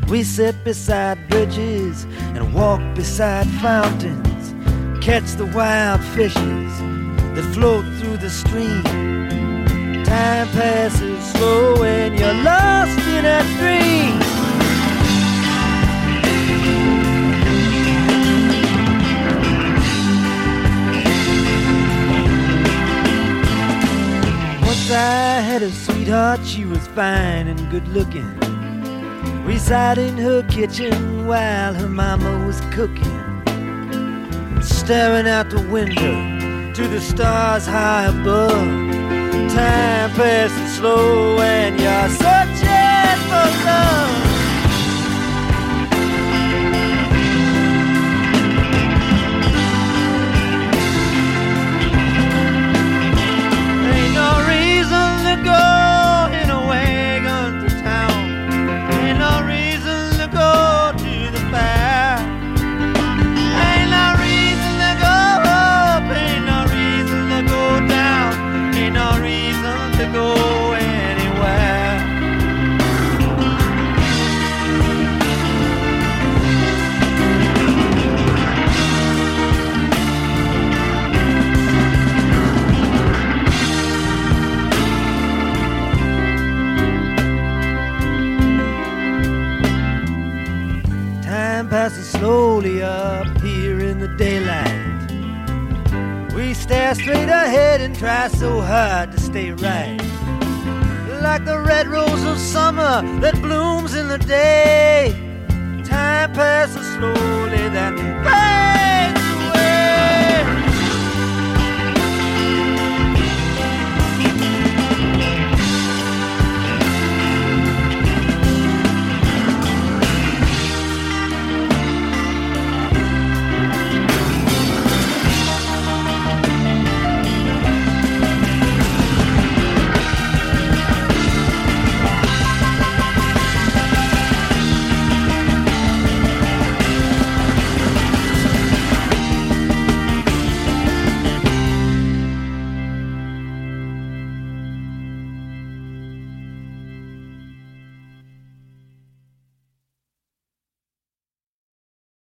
We sit beside bridges and walk beside fountains, catch the wild fishes that float through the stream. Time passes slow when you're lost in a dream. Once I had a sweetheart, she was fine and good looking, residing in her kitchen while her mama was cooking, staring out the window to the stars high above. Time passes slow and you're searching for love. Ain't no reason to go in a wagon to town. Ain't no reason to go to the fair. Ain't no reason to go up. Ain't no reason to go down. Ain't no reason to go anywhere. Time passes slowly up here in the daylight. We stare straight ahead and try so hard to stay right, like the red rose of summer that blooms in the day. Time passes slowly, that